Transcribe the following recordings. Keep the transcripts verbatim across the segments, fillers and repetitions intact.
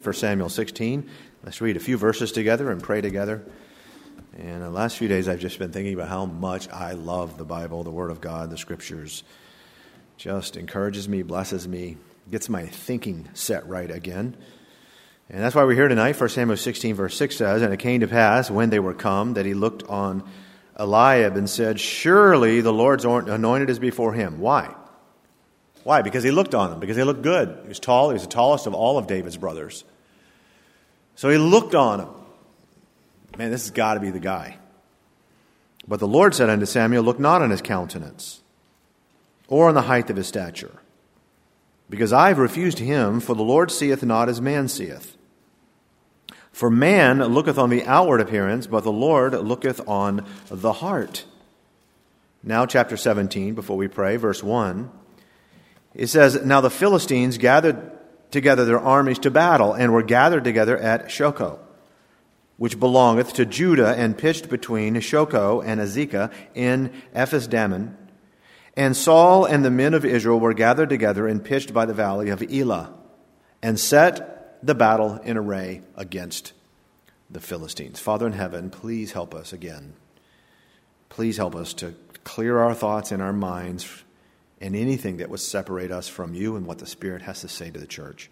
First Samuel sixteen. Let's read a few verses together and pray together. And the last few days I've just been thinking about how much I love the Bible, the Word of God, the Scriptures. Just encourages me, blesses me, gets my thinking set right again. And that's why we're here tonight. First Samuel sixteen verse six says, "And it came to pass, when they were come, that he looked on Eliab and said, Surely the Lord's anointed is before him." Why? Why? Because he looked on him. Because he looked good. He was tall. He was the tallest of all of David's brothers. So he looked on him. Man, this has got to be the guy. But the Lord said unto Samuel, Look not on his countenance, or on the height of his stature, because I have refused him, for the Lord seeth not as man seeth. For man looketh on the outward appearance, but the Lord looketh on the heart. Now chapter seventeen, before we pray, verse one. It says, Now the Philistines gathered together their armies to battle, and were gathered together at Shochoh, which belongeth to Judah, and pitched between Shochoh and Azekah in Ephes-dammim. And Saul and the men of Israel were gathered together and pitched by the valley of Elah, and set the battle in array against the Philistines. Father in heaven, please help us again. Please help us to clear our thoughts and our minds and anything that would separate us from you and what the Spirit has to say to the church.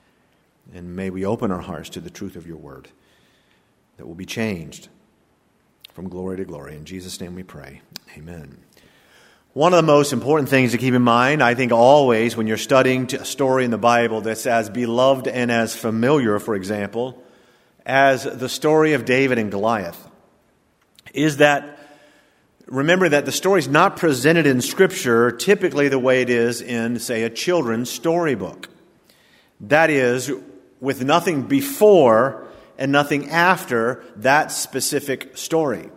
And may we open our hearts to the truth of your word, that will be changed from glory to glory. In Jesus' name we pray. Amen. One of the most important things to keep in mind, I think always, when you're studying a story in the Bible that's as beloved and as familiar, for example, as the story of David and Goliath, is that remember that the story is not presented in Scripture typically the way it is in, say, a children's storybook. That is, with nothing before and nothing after that specific story.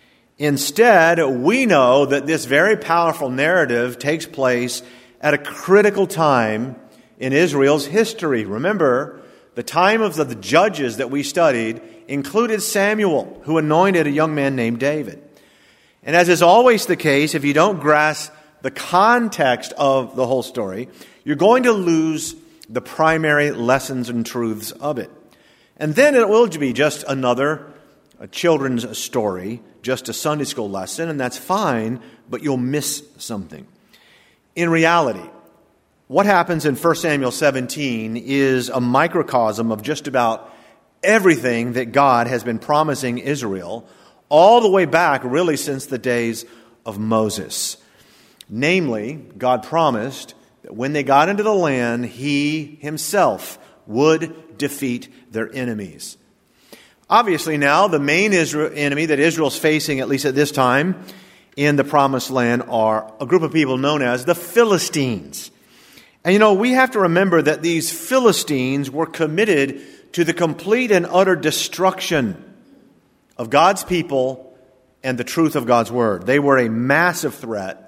Instead, we know that this very powerful narrative takes place at a critical time in Israel's history. Remember, the time of the judges that we studied included Samuel, who anointed a young man named David. And as is always the case, if you don't grasp the context of the whole story, you're going to lose the primary lessons and truths of it. And then it will be just another a children's story, just a Sunday school lesson, and that's fine, but you'll miss something. In reality, what happens in First Samuel seventeen is a microcosm of just about everything that God has been promising Israel all the way back, really, since the days of Moses. Namely, God promised that when they got into the land, He Himself would defeat their enemies. Obviously now, the main Israel, enemy that Israel's facing, at least at this time, in the Promised Land are a group of people known as the Philistines. And you know, we have to remember that these Philistines were committed to the complete and utter destruction of God's people and the truth of God's Word. They were a massive threat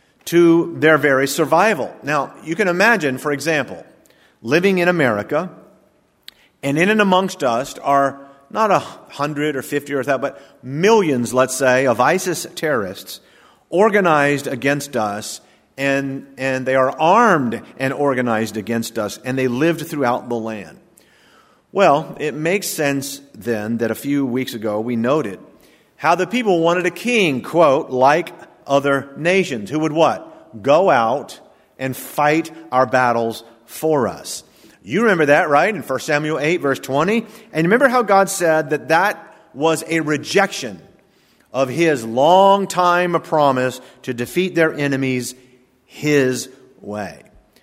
to their very survival. Now, you can imagine, for example, living in America, and in and amongst us are not a hundred or fifty or that, but millions, let's say, of ISIS terrorists organized against us, and, and they are armed and organized against us, and they lived throughout the land. Well, it makes sense then that a few weeks ago we noted how the people wanted a king, quote, like other nations, who would what? Go out and fight our battles for us. You remember that, right? In First Samuel eight, verse twenty. And remember how God said that that was a rejection of His long time promise to defeat their enemies His way.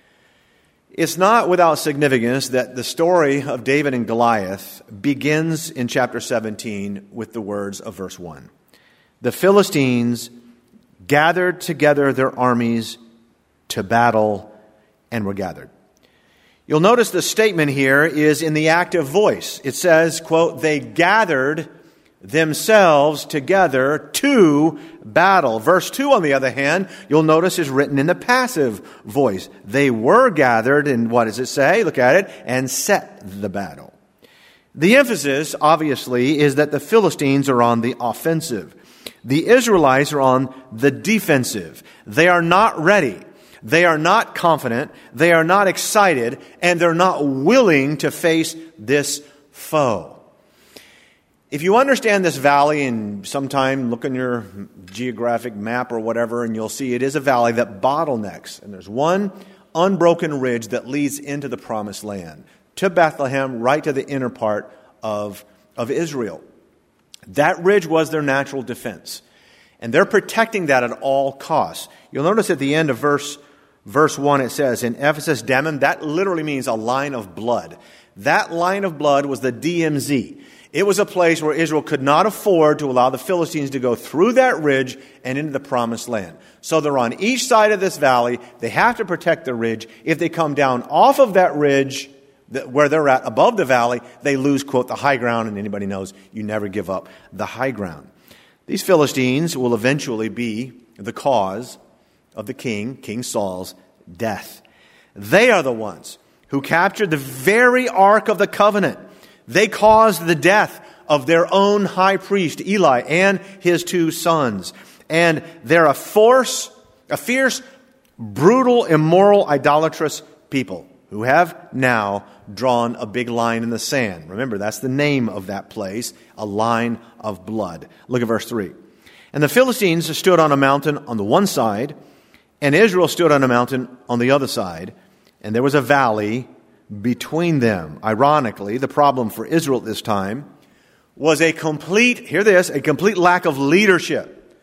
It's not without significance that the story of David and Goliath begins in chapter seventeen with the words of verse one. The Philistines gathered together their armies to battle and were gathered. You'll notice the statement here is in the active voice. It says, quote, they gathered themselves together to battle. Verse two, on the other hand, you'll notice is written in the passive voice. They were gathered, and what does it say? Look at it, and set the battle. The emphasis, obviously, is that the Philistines are on the offensive. The Israelites are on the defensive. They are not ready. They are not confident, they are not excited, and they're not willing to face this foe. If you understand this valley, and sometime look in your geographic map or whatever, and you'll see it is a valley that bottlenecks. And there's one unbroken ridge that leads into the promised land, to Bethlehem, right to the inner part of, of Israel. That ridge was their natural defense. And they're protecting that at all costs. You'll notice at the end of verse, verse one it says, in Ephesus Dammim, that literally means a line of blood. That line of blood was the D M Z. It was a place where Israel could not afford to allow the Philistines to go through that ridge and into the promised land. So they're on each side of this valley. They have to protect the ridge. If they come down off of that ridge, where they're at above the valley, they lose, quote, the high ground. And anybody knows you never give up the high ground. These Philistines will eventually be the cause of the king, King Saul's death. They are the ones who captured the very Ark of the Covenant. They caused the death of their own high priest, Eli, and his two sons. And they're a force, a fierce, brutal, immoral, idolatrous people who have now drawn a big line in the sand. Remember, that's the name of that place, a line of blood. Look at verse three. And the Philistines stood on a mountain on the one side, and Israel stood on a mountain on the other side, and there was a valley between them. Ironically, the problem for Israel at this time was a complete, hear this, a complete lack of leadership.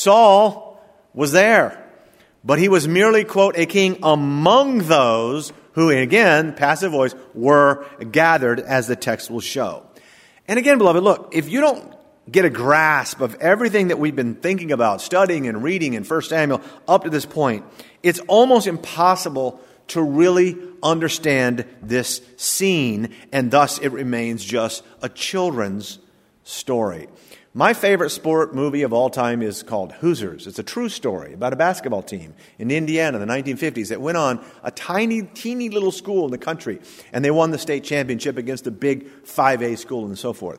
Saul was there, but he was merely, quote, a king among those who, again, passive voice, were gathered, as the text will show. And again, beloved, look, if you don't get a grasp of everything that we've been thinking about, studying and reading in First Samuel up to this point, it's almost impossible to really understand this scene, and thus it remains just a children's story. My favorite sport movie of all time is called Hoosiers. It's a true story about a basketball team in Indiana in the nineteen fifties that went on a tiny, teeny little school in the country, and they won the state championship against a big five A school and so forth.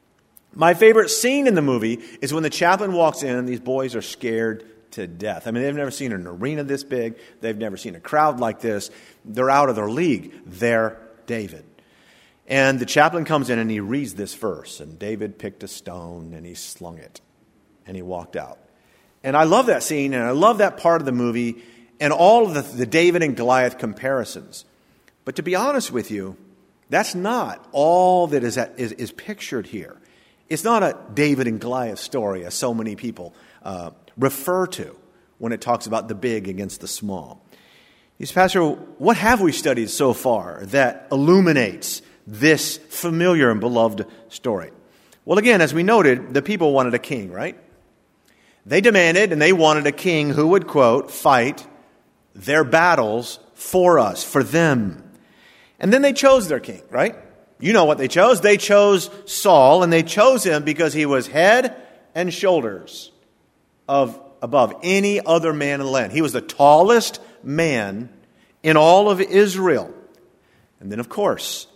My favorite scene in the movie is when the chaplain walks in and these boys are scared to death. I mean, they've never seen an arena this big. They've never seen a crowd like this. They're out of their league. They're David. And the chaplain comes in and he reads this verse. And David picked a stone and he slung it. And he walked out. And I love that scene, and I love that part of the movie and all of the, the David and Goliath comparisons. But to be honest with you, that's not all that is, at, is, is pictured here. It's not a David and Goliath story, as so many people uh, refer to when it talks about the big against the small. He says, Pastor, what have we studied so far that illuminates this familiar and beloved story? Well, again, as we noted, the people wanted a king, right? They demanded and they wanted a king who would, quote, fight their battles for us, for them. And then they chose their king, right? You know what they chose. They chose Saul, and they chose him because he was head and shoulders of above any other man in the land. He was the tallest man in all of Israel. And then, of course,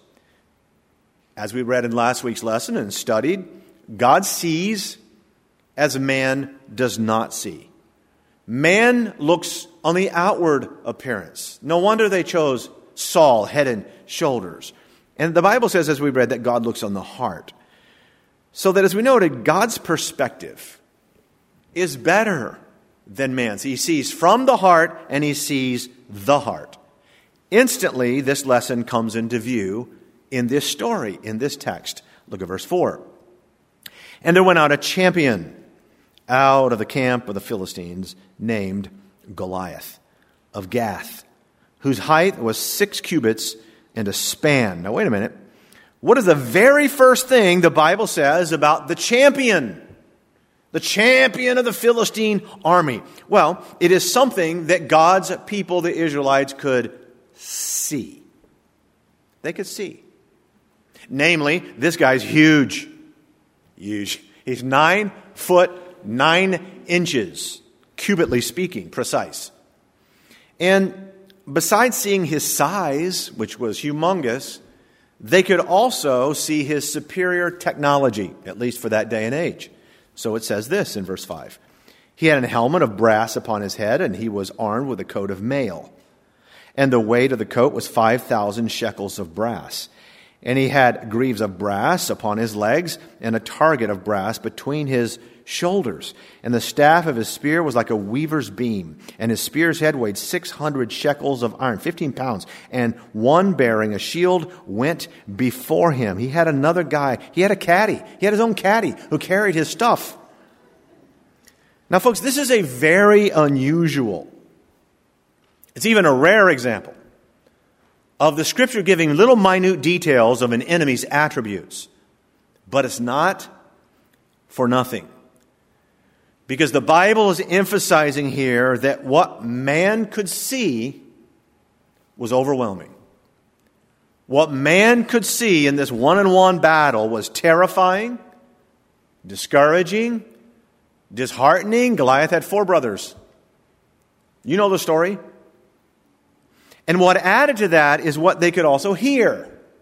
as we read in last week's lesson and studied, God sees as man does not see. Man looks on the outward appearance. No wonder they chose Saul, head and shoulders. And the Bible says, as we read, that God looks on the heart. So that, as we noted, God's perspective is better than man's. He sees from the heart and he sees the heart. Instantly, this lesson comes into view in this story, in this text. Look at verse four. And there went out a champion out of the camp of the Philistines named Goliath of Gath, whose height was six cubits and a span. Now, wait a minute. What is the very first thing the Bible says about the champion? The champion of the Philistine army. Well, it is something that God's people, the Israelites, could see. They could see. Namely, this guy's huge. Huge. He's nine foot, nine inches, cubitly speaking, precise. And besides seeing his size, which was humongous, they could also see his superior technology, at least for that day and age. So it says this in verse five. He had a helmet of brass upon his head, and he was armed with a coat of mail. And the weight of the coat was five thousand shekels of brass. And he had greaves of brass upon his legs, and a target of brass between his shoulders. And the staff of his spear was like a weaver's beam. And his spear's head weighed six hundred shekels of iron, fifteen pounds. And one bearing a shield went before him. He had another guy. He had a caddy. He had his own caddy who carried his stuff. Now, folks, this is a very unusual, it's even a rare example of the Scripture giving little minute details of an enemy's attributes. But it's not for nothing. Because the Bible is emphasizing here that what man could see was overwhelming. What man could see in this one-on-one battle was terrifying, discouraging, disheartening. Goliath had four brothers. You know the story. And what added to that is what they could also hear.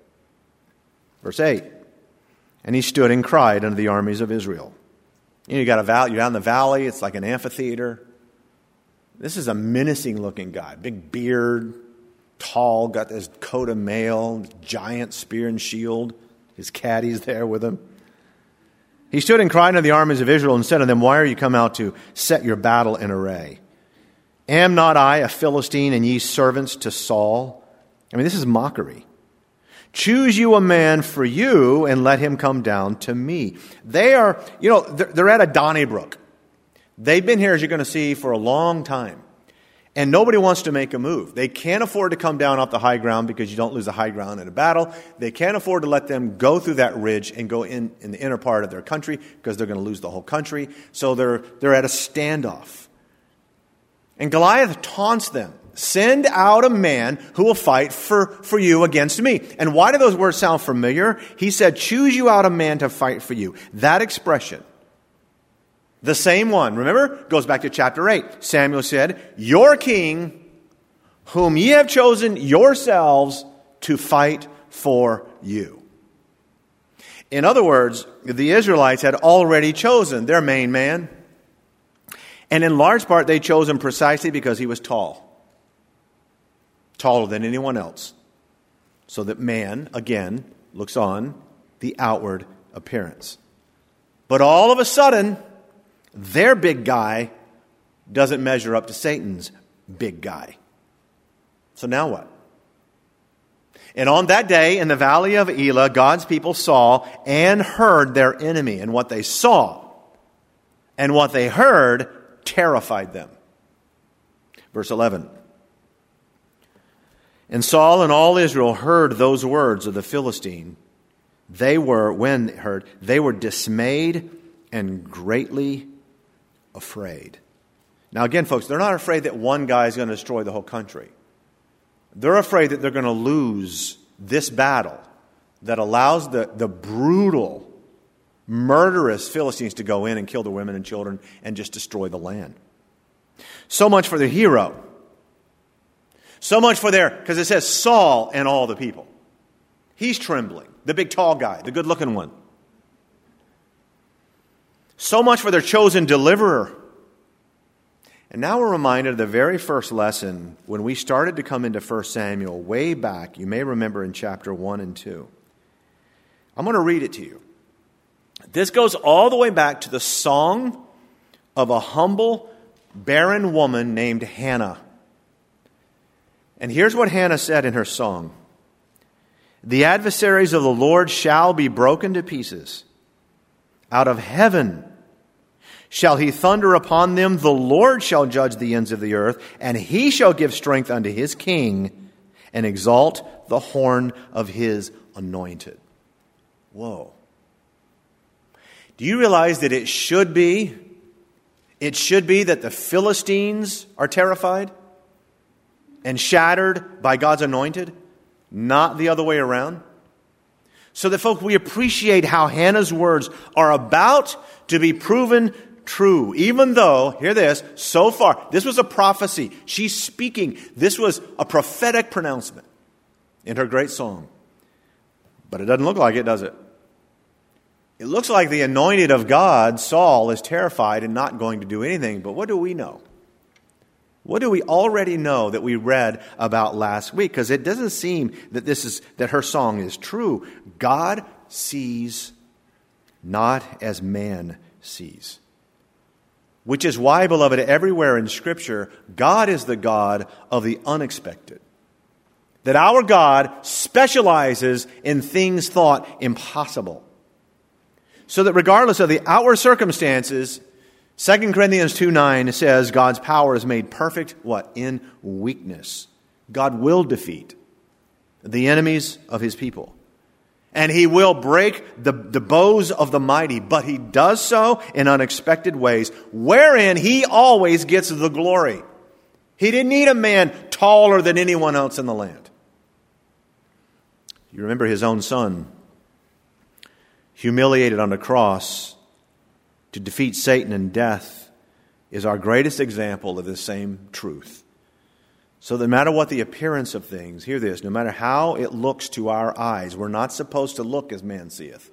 Verse eight. And he stood and cried unto the armies of Israel. You know, you got a valley, you're out in the valley, it's like an amphitheater. This is a menacing looking guy. Big beard, tall, got this coat of mail, giant spear and shield. His caddy's there with him. He stood and cried unto the armies of Israel and said to them, Why are you come out to set your battle in array? Am not I a Philistine, and ye servants to Saul? I mean, this is mockery. Choose you a man for you, and let him come down to me. They are, you know, they're, they're at a Donnybrook. They've been here, as you're going to see, for a long time. And nobody wants to make a move. They can't afford to come down off the high ground because you don't lose the high ground in a battle. They can't afford to let them go through that ridge and go in, in the inner part of their country because they're going to lose the whole country. So they're, they're at a standoff. And Goliath taunts them. Send out a man who will fight for, for you against me. And why do those words sound familiar? He said, choose you out a man to fight for you. That expression, the same one, remember, goes back to chapter eight. Samuel said, your king, whom ye have chosen yourselves to fight for you. In other words, the Israelites had already chosen their main man. And in large part, they chose him precisely because he was tall. Taller than anyone else. So that man, again, looks on the outward appearance. But all of a sudden, their big guy doesn't measure up to Satan's big guy. So now what? And on that day, in the valley of Elah, God's people saw and heard their enemy. And what they saw and what they heard terrified them. Verse eleven. And Saul and all Israel heard those words of the Philistine. They were, when heard, they were dismayed and greatly afraid. Now again, folks, they're not afraid that one guy is going to destroy the whole country. They're afraid that they're going to lose this battle that allows the, the brutal, murderous Philistines to go in and kill the women and children and just destroy the land. So much for the hero. So much for their, because it says Saul and all the people. He's trembling. The big tall guy, the good looking one. So much for their chosen deliverer. And now we're reminded of the very first lesson when we started to come into First Samuel way back. You may remember in chapter one and two. I'm going to read it to you. This goes all the way back to the song of a humble, barren woman named Hannah. And here's what Hannah said in her song. The adversaries of the Lord shall be broken to pieces. Out of heaven shall he thunder upon them. The Lord shall judge the ends of the earth, and he shall give strength unto his king and exalt the horn of his anointed. Whoa. Do you realize that it should be, it should be that the Philistines are terrified and shattered by God's anointed, not the other way around? So that, folks, we appreciate how Hannah's words are about to be proven true. Even though, hear this, so far, this was a prophecy. She's speaking. This was a prophetic pronouncement in her great song. But it doesn't look like it, does it? It looks like the anointed of God, Saul, is terrified and not going to do anything. But what do we know? What do we already know that we read about last week? Because it doesn't seem that this is that her song is true. God sees not as man sees. Which is why, beloved, everywhere in Scripture, God is the God of the unexpected. That our God specializes in things thought impossible. So that regardless of the outward circumstances, Second Corinthians two nine says God's power is made perfect, what? In weakness. God will defeat the enemies of His people. And He will break the, the bows of the mighty, but He does so in unexpected ways, wherein He always gets the glory. He didn't need a man taller than anyone else in the land. You remember His own Son, humiliated on the cross to defeat Satan and death, is our greatest example of this same truth. So that no matter what the appearance of things, hear this, no matter how it looks to our eyes, we're not supposed to look as man seeth.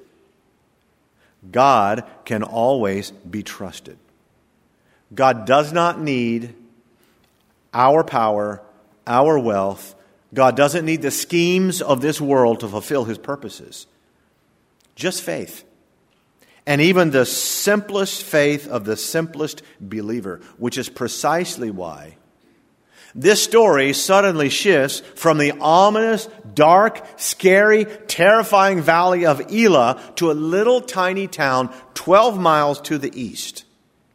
God can always be trusted. God does not need our power, our wealth. God doesn't need the schemes of this world to fulfill His purposes. Just faith. And even the simplest faith of the simplest believer, which is precisely why this story suddenly shifts from the ominous, dark, scary, terrifying valley of Elah to a little tiny town twelve miles to the east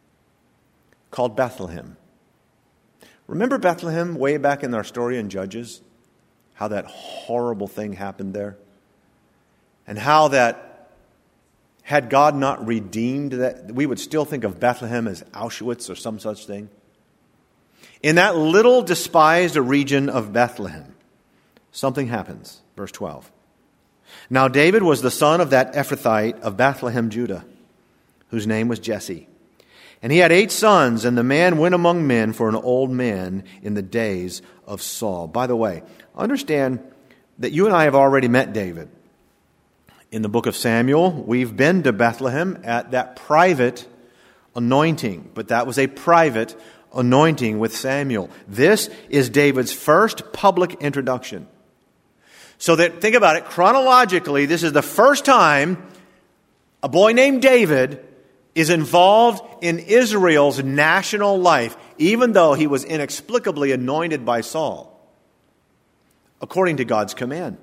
called Bethlehem. Remember Bethlehem way back in our story in Judges? How that horrible thing happened there? And how that had God not redeemed that, we would still think of Bethlehem as Auschwitz or some such thing. In that little despised region of Bethlehem, something happens. Verse twelve. Now David was the son of that Ephrathite of Bethlehem, Judah, whose name was Jesse. And he had eight sons, and the man went among men for an old man in the days of Saul. By the way, understand that you and I have already met David. In the book of Samuel, we've been to Bethlehem at that private anointing. But that was a private anointing with Samuel. This is David's first public introduction. So that, think about it, chronologically, this is the first time a boy named David is involved in Israel's national life, even though he was inexplicably anointed by Saul, according to God's command.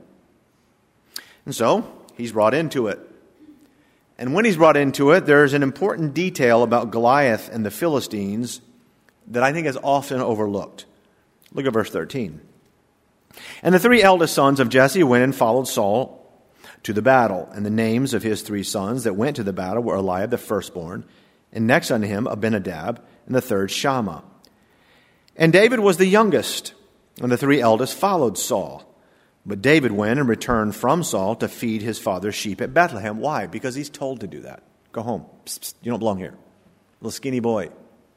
And so, he's brought into it. And when he's brought into it, there's an important detail about Goliath and the Philistines that I think is often overlooked. Look at verse thirteen. And the three eldest sons of Jesse went and followed Saul to the battle. And the names of his three sons that went to the battle were Eliab the firstborn, and next unto him Abinadab, and the third Shammah. And David was the youngest, and the three eldest followed Saul. But David went and returned from Saul to feed his father's sheep at Bethlehem. Why? Because he's told to do that. Go home. Psst, psst, you don't belong here. Little skinny boy.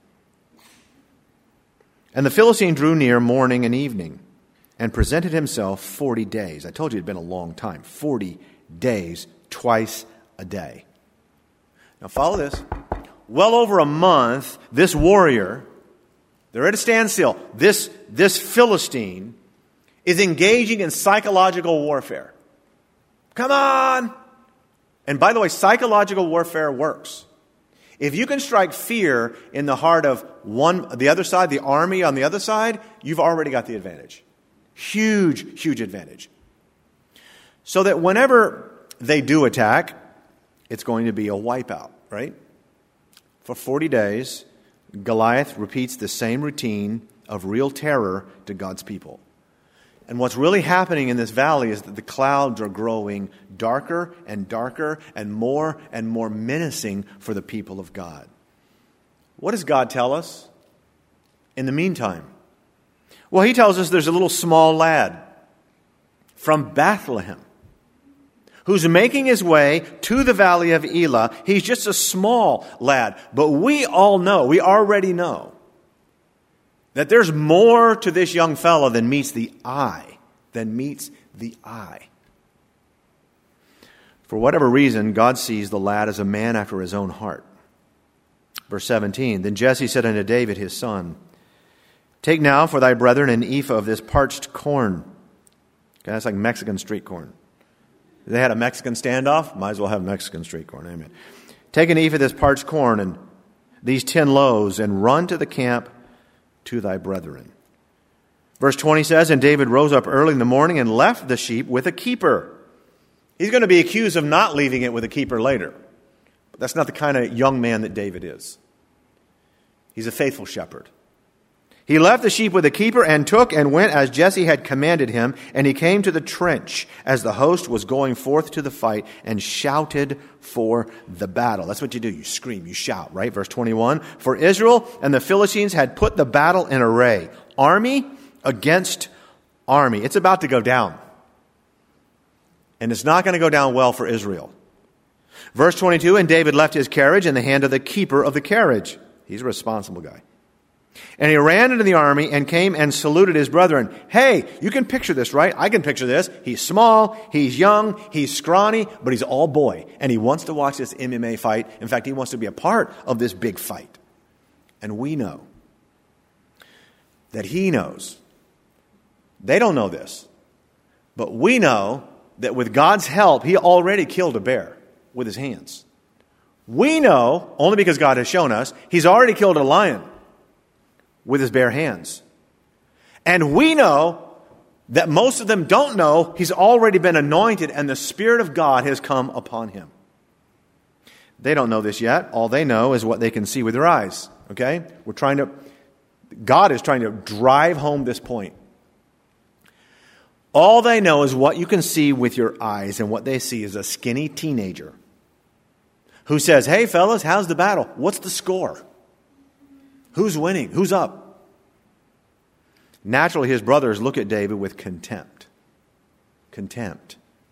And the Philistine drew near morning and evening and presented himself forty days. I told you it had been a long time. Forty days, twice a day. Now follow this. Well over a month, this warrior, they're at a standstill. This, this Philistine is engaging in psychological warfare. Come on! And by the way, psychological warfare works. If you can strike fear in the heart of one, the other side, the army on the other side, you've already got the advantage. Huge, huge advantage. So that whenever they do attack, it's going to be a wipeout, right? For forty days, Goliath repeats the same routine of real terror to God's people. And what's really happening in this valley is that the clouds are growing darker and darker and more and more menacing for the people of God. What does God tell us in the meantime? Well, He tells us there's a little small lad from Bethlehem who's making his way to the valley of Elah. He's just a small lad. But we all know, we already know, that there's more to this young fellow than meets the eye, than meets the eye. For whatever reason, God sees the lad as a man after his own heart. Verse seventeen, Then Jesse said unto David his son, Take now for thy brethren an ephah of this parched corn. Okay, that's like Mexican street corn. They had a Mexican standoff, might as well have Mexican street corn. Amen. Take an ephah of this parched corn and these ten loaves, and run to the camp to thy brethren. Verse twenty says, And David rose up early in the morning and left the sheep with a keeper. He's going to be accused of not leaving it with a keeper later. But that's not the kind of young man that David is. He's a faithful shepherd. He left the sheep with a keeper and took and went as Jesse had commanded him, and he came to the trench as the host was going forth to the fight and shouted for the battle. That's what you do. You scream, you shout, right? Verse twenty-one, For Israel and the Philistines had put the battle in array, army against army. It's about to go down. And it's not going to go down well for Israel. Verse twenty-two, And David left his carriage in the hand of the keeper of the carriage. He's a responsible guy. And he ran into the army and came and saluted his brethren. Hey, you can picture this, right? I can picture this. He's small, he's young, he's scrawny, but he's all boy. And he wants to watch this M M A fight. In fact, he wants to be a part of this big fight. And we know that he knows. They don't know this. But we know that with God's help, he already killed a bear with his hands. We know, only because God has shown us, he's already killed a lion with his bare hands. And we know that most of them don't know he's already been anointed and the Spirit of God has come upon him. They don't know this yet. All they know is what they can see with their eyes. Okay? We're trying to, God is trying to drive home this point. All they know is what you can see with your eyes, and what they see is a skinny teenager who says, Hey fellas, how's the battle? What's the score? Who's winning? Who's up? Naturally, his brothers look at David with contempt. Contempt.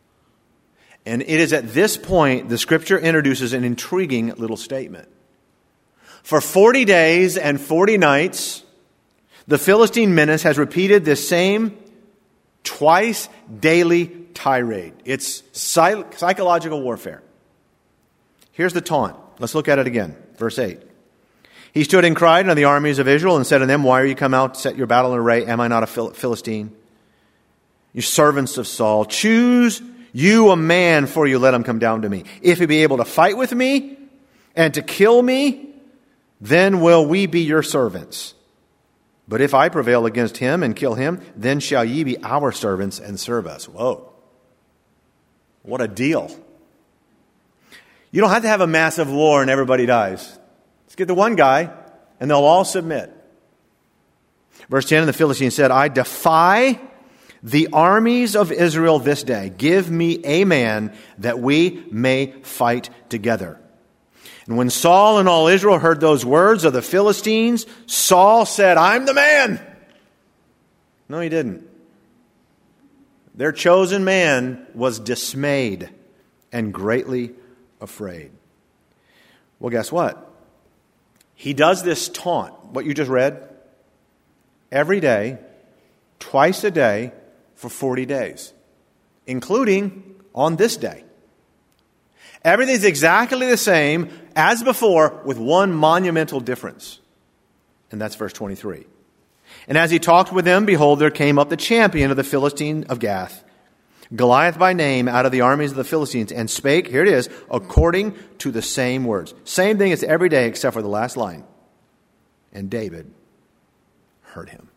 And it is at this point the Scripture introduces an intriguing little statement. For forty days and forty nights, the Philistine menace has repeated this same twice daily tirade. It's psych- psychological warfare. Here's the taunt. Let's look at it again. Verse eight. He stood and cried unto the armies of Israel and said unto them, Why are you come out to set your battle in array? Am I not a Phil- Philistine? You servants of Saul, choose you a man for you, let him come down to me. If he be able to fight with me and to kill me, then will we be your servants. But if I prevail against him and kill him, then shall ye be our servants and serve us. Whoa. What a deal. You don't have to have a massive war and everybody dies. Let's get the one guy, and they'll all submit. Verse ten, and the Philistine said, I defy the armies of Israel this day. Give me a man that we may fight together. And when Saul and all Israel heard those words of the Philistines, Saul said, I'm the man. No, he didn't. Their chosen man was dismayed and greatly afraid. Well, guess what? He does this taunt, what you just read, every day, twice a day, for forty days, including on this day. Everything's exactly the same as before, with one monumental difference. And that's verse twenty-three. And as he talked with them, behold, there came up the champion of the Philistine of Gath, Goliath by name, out of the armies of the Philistines, and spake, here it is, according to the same words. Same thing as every day except for the last line. And David heard him.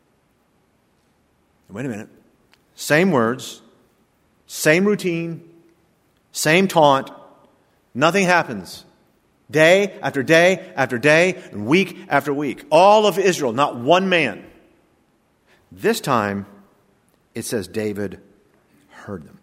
Wait a minute. Same words, same routine, same taunt. Nothing happens. Day after day after day, and week after week. All of Israel, not one man. This time, it says David heard them.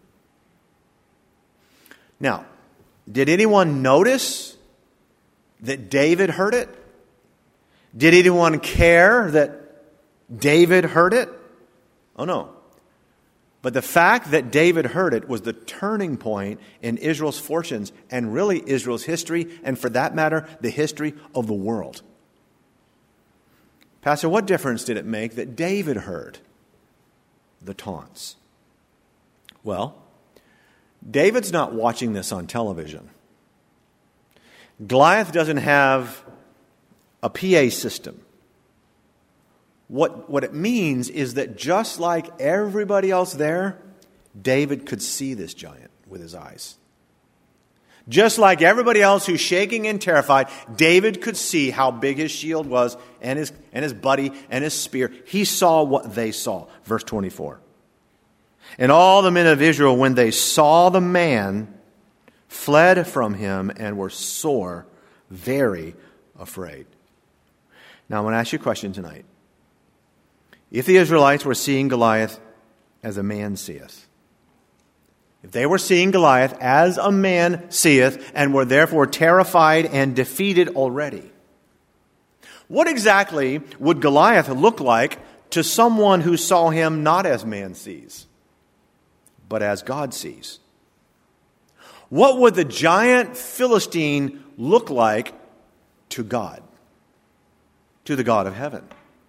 Now, did anyone notice that David heard it? Did anyone care that David heard it? Oh no. But the fact that David heard it was the turning point in Israel's fortunes and really Israel's history, and for that matter, the history of the world. Pastor, what difference did it make that David heard the taunts? Well, David's not watching this on television. Goliath doesn't have a P A system. What, what it means is that just like everybody else there, David could see this giant with his eyes. Just like everybody else who's shaking and terrified, David could see how big his shield was and his, and his buddy and his spear. He saw what they saw. Verse twenty-four. And all the men of Israel, when they saw the man, fled from him and were sore, very afraid. Now, I want to ask you a question tonight. If the Israelites were seeing Goliath as a man seeth, if they were seeing Goliath as a man seeth and were therefore terrified and defeated already, what exactly would Goliath look like to someone who saw him not as man sees, but as God sees? What would the giant Philistine look like to God, to the God of heaven?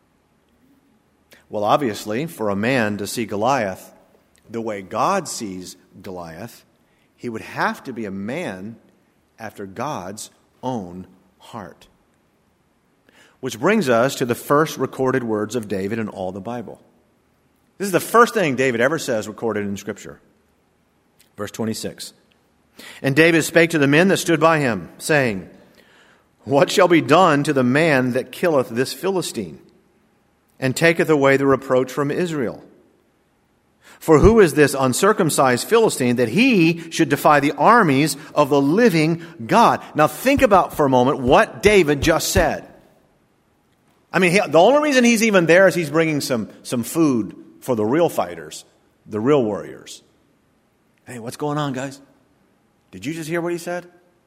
Well, obviously, for a man to see Goliath the way God sees Goliath, he would have to be a man after God's own heart. Which brings us to the first recorded words of David in all the Bible. This is the first thing David ever says recorded in Scripture. Verse twenty-six. And David spake to the men that stood by him, saying, What shall be done to the man that killeth this Philistine, and taketh away the reproach from Israel? For who is this uncircumcised Philistine that he should defy the armies of the living God? Now think about for a moment what David just said. I mean, he, the only reason he's even there is he's bringing some, some food for the real fighters, the real warriors. Hey, what's going on, guys? Did you just hear what he said?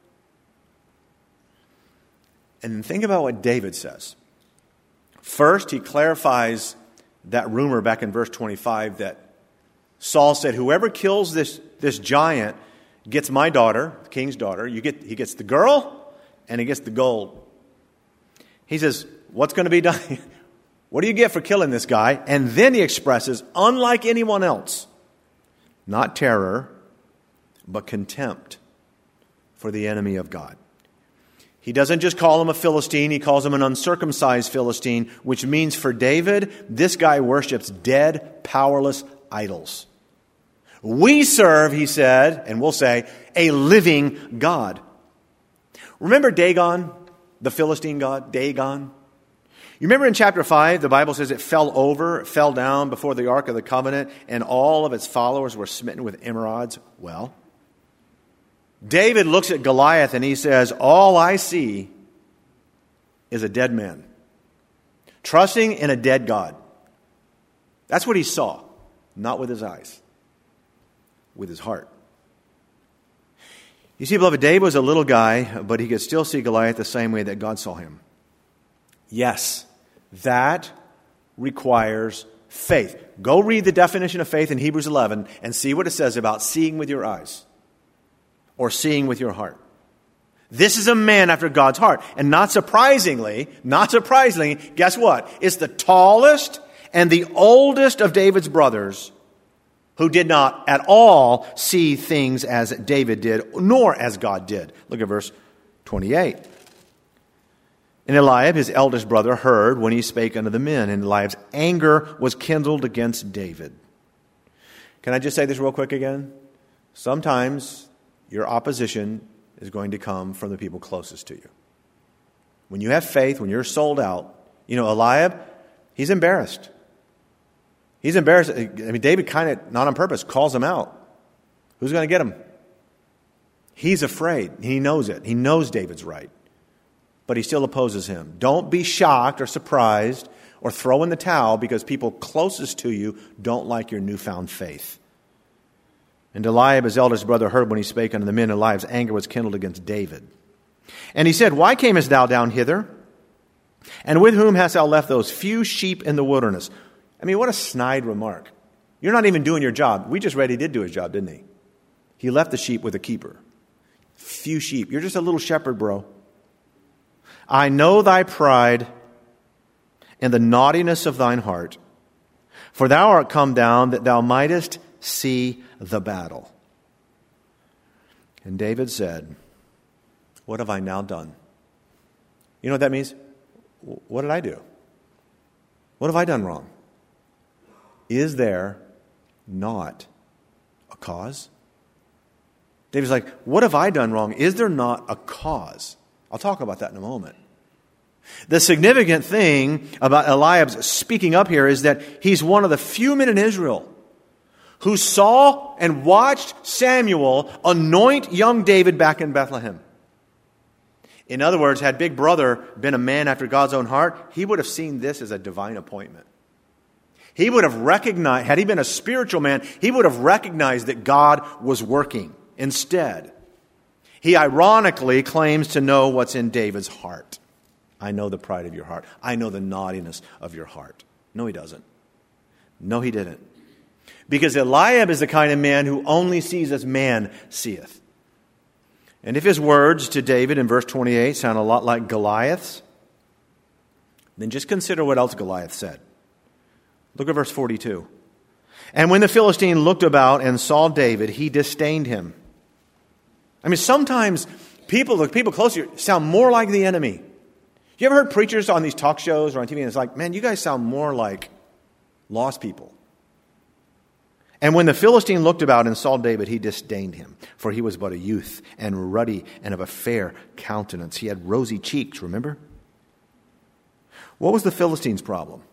And think about what David says. First, he clarifies that rumor back in verse twenty-five that Saul said, whoever kills this, this giant gets my daughter, the king's daughter. You get, he gets the girl and he gets the gold. He says, what's going to be done? What do you get for killing this guy? And then he expresses, unlike anyone else, not terror, but contempt for the enemy of God. He doesn't just call him a Philistine, he calls him an uncircumcised Philistine, which means for David, this guy worships dead, powerless idols. We serve, he said, and we'll say, a living God. Remember Dagon, the Philistine god, Dagon? You remember in chapter five, the Bible says it fell over, it fell down before the Ark of the Covenant, and all of its followers were smitten with emerods. Well, David looks at Goliath and he says, all I see is a dead man, trusting in a dead God. That's what he saw, not with his eyes, with his heart. You see, beloved, David was a little guy, but he could still see Goliath the same way that God saw him. Yes, that requires faith. Go read the definition of faith in Hebrews eleven and see what it says about seeing with your eyes or seeing with your heart. This is a man after God's heart. And not surprisingly, not surprisingly, guess what? It's the tallest and the oldest of David's brothers who did not at all see things as David did, nor as God did. Look at verse twenty-eight. And Eliab, his eldest brother, heard when he spake unto the men, and Eliab's anger was kindled against David. Can I just say this real quick again? Sometimes your opposition is going to come from the people closest to you. When you have faith, when you're sold out, you know, Eliab, he's embarrassed. He's embarrassed. I mean, David kind of, not on purpose, calls him out. Who's going to get him? He's afraid. He knows it. He knows David's right. But he still opposes him. Don't be shocked or surprised or throw in the towel because people closest to you don't like your newfound faith. And Eliab, his eldest brother, heard when he spake unto the men, Eliab's anger was kindled against David. And he said, Why camest thou down hither? And with whom hast thou left those few sheep in the wilderness? I mean, what a snide remark. You're not even doing your job. We just read he did do his job, didn't he? He left the sheep with a keeper. Few sheep. You're just a little shepherd, bro. I know thy pride and the naughtiness of thine heart, for thou art come down that thou mightest see the battle. And David said, what have I now done? You know what that means? What did I do? What have I done wrong? Is there not a cause? David's like, what have I done wrong? Is there not a cause? I'll talk about that in a moment. The significant thing about Eliab's speaking up here is that he's one of the few men in Israel who saw and watched Samuel anoint young David back in Bethlehem. In other words, had Big Brother been a man after God's own heart, he would have seen this as a divine appointment. He would have recognized, had he been a spiritual man, he would have recognized that God was working. Instead, he ironically claims to know what's in David's heart. I know the pride of your heart. I know the naughtiness of your heart. No, he doesn't. No, he didn't. Because Eliab is the kind of man who only sees as man seeth. And if his words to David in verse twenty-eight sound a lot like Goliath's, then just consider what else Goliath said. Look at verse forty-two. And when the Philistine looked about and saw David, he disdained him. I mean, sometimes people, the people close to you, sound more like the enemy. You ever heard preachers on these talk shows or on T V and it's like, man, you guys sound more like lost people. And when the Philistine looked about and saw David, he disdained him, for he was but a youth and ruddy and of a fair countenance. He had rosy cheeks, remember? What was the Philistine's problem?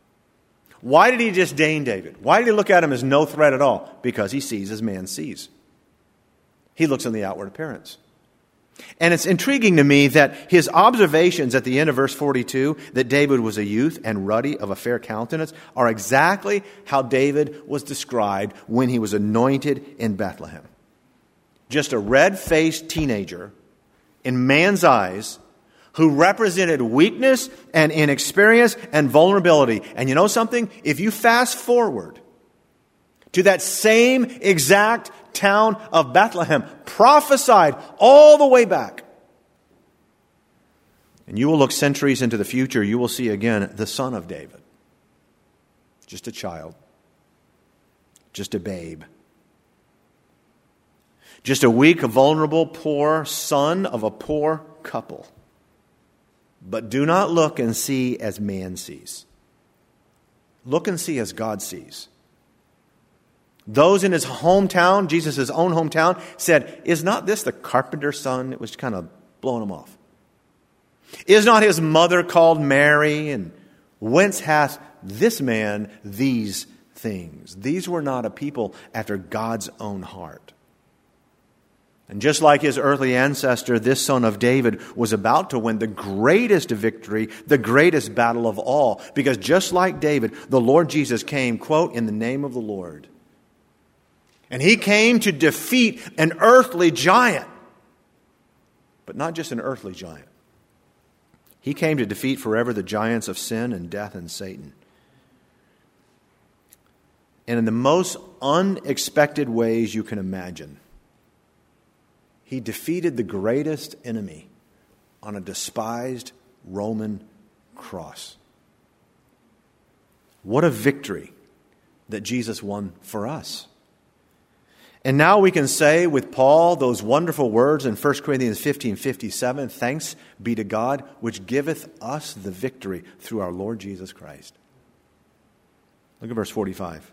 Why did he disdain David? Why did he look at him as no threat at all? Because he sees as man sees. He looks on the outward appearance. And it's intriguing to me that his observations at the end of verse forty-two, that David was a youth and ruddy of a fair countenance, are exactly how David was described when he was anointed in Bethlehem. Just a red-faced teenager in man's eyes who represented weakness and inexperience and vulnerability. And you know something? If you fast forward to that same exact town of Bethlehem, prophesied all the way back, and you will look centuries into the future, you will see again the son of David. Just a child. Just a babe. Just a weak, vulnerable, poor son of a poor couple. But do not look and see as man sees. Look and see as God sees. Those in his hometown, Jesus' own hometown, said, is not this the carpenter's son? It was kind of blowing him off. Is not his mother called Mary? And whence hath this man these things? These were not a people after God's own heart. And just like his earthly ancestor, this son of David was about to win the greatest victory, the greatest battle of all. Because just like David, the Lord Jesus came, quote, in the name of the Lord. And he came to defeat an earthly giant. But not just an earthly giant. He came to defeat forever the giants of sin and death and Satan. And in the most unexpected ways you can imagine, he defeated the greatest enemy on a despised Roman cross. What a victory that Jesus won for us. And now we can say with Paul those wonderful words in First Corinthians fifteen fifty-seven, thanks be to God which giveth us the victory through our Lord Jesus Christ. Look at verse forty-five.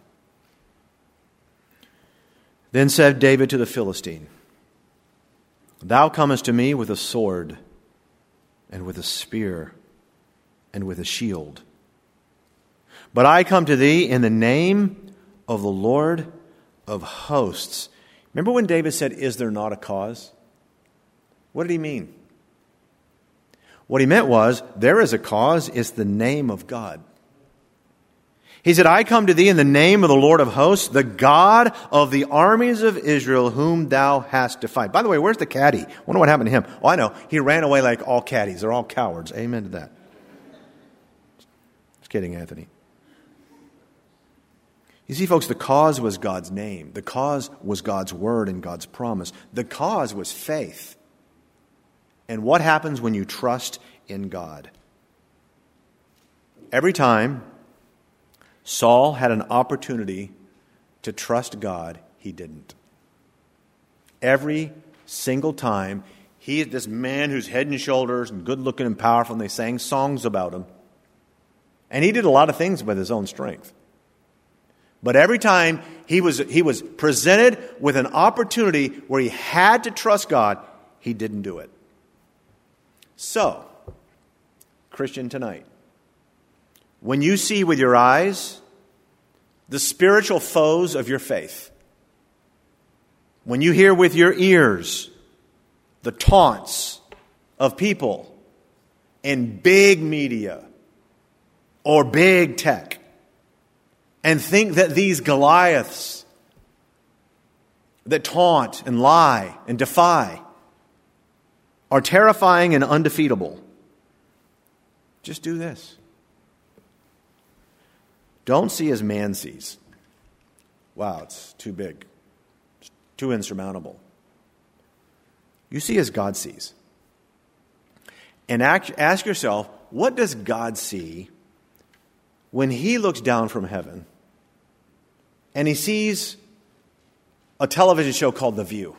Then said David to the Philistine, thou comest to me with a sword, and with a spear, and with a shield. But I come to thee in the name of the Lord of hosts. Remember when David said, is there not a cause? What did he mean? What he meant was, there is a cause, it's the name of God. He said, I come to thee in the name of the Lord of hosts, the God of the armies of Israel, whom thou hast defied. By the way, where's the caddy? I wonder what happened to him. Oh, I know. He ran away like all caddies. They're all cowards. Amen to that. Just kidding, Anthony. You see, folks, the cause was God's name. The cause was God's word and God's promise. The cause was faith. And what happens when you trust in God? Every time Saul had an opportunity to trust God, he didn't. Every single time. He is this man who's head and shoulders and good looking and powerful, and they sang songs about him. And he did a lot of things with his own strength. But every time he was, he was presented with an opportunity where he had to trust God, he didn't do it. So, Christian tonight, when you see with your eyes the spiritual foes of your faith, when you hear with your ears the taunts of people in big media or big tech, and think that these Goliaths that taunt and lie and defy are terrifying and undefeatable, just do this. Don't see as man sees. Wow, it's too big. It's too insurmountable. You see as God sees. And ask yourself, what does God see when He looks down from heaven and He sees a television show called The View?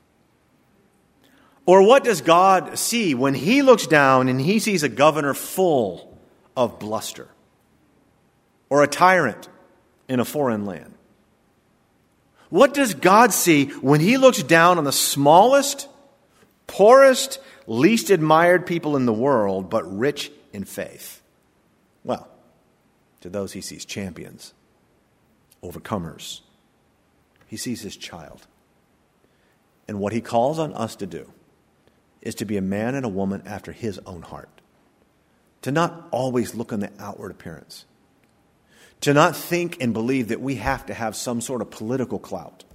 Or what does God see when He looks down and He sees a governor full of bluster? Or a tyrant in a foreign land? What does God see when He looks down on the smallest, poorest, least admired people in the world, but rich in faith? Well, to those He sees champions, overcomers. He sees His child. And what He calls on us to do is to be a man and a woman after His own heart. To not always look on the outward appearance. To not think and believe that we have to have some sort of political clout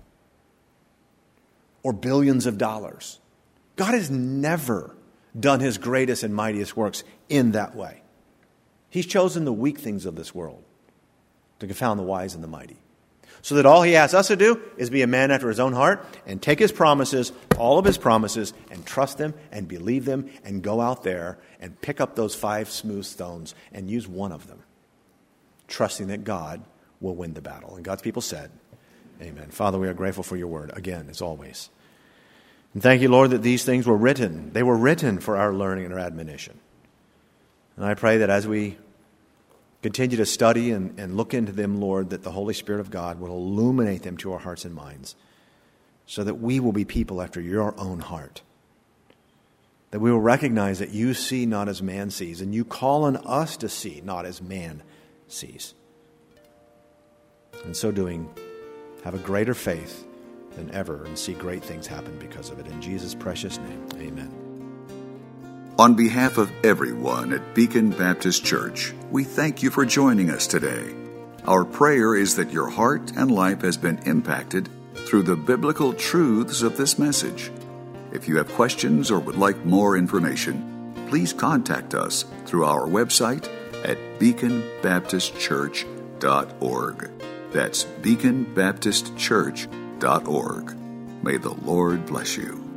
or billions of dollars. God has never done His greatest and mightiest works in that way. He's chosen the weak things of this world to confound the wise and the mighty. So that all He asks us to do is be a man after His own heart and take His promises, all of His promises, and trust them and believe them and go out there and pick up those five smooth stones and use one of them, trusting that God will win the battle. And God's people said, amen. Father, we are grateful for your word, again, as always. And thank you, Lord, that these things were written. They were written for our learning and our admonition. And I pray that as we continue to study and, and look into them, Lord, that the Holy Spirit of God will illuminate them to our hearts and minds so that we will be people after your own heart. That we will recognize that you see not as man sees, and you call on us to see not as man sees. In so doing, have a greater faith than ever and see great things happen because of it. In Jesus' precious name, amen. On behalf of everyone at Beacon Baptist Church, we thank you for joining us today. Our prayer is that your heart and life has been impacted through the biblical truths of this message. If you have questions or would like more information, please contact us through our website at beacon baptist church dot org. That's beacon baptist church dot org. May the Lord bless you.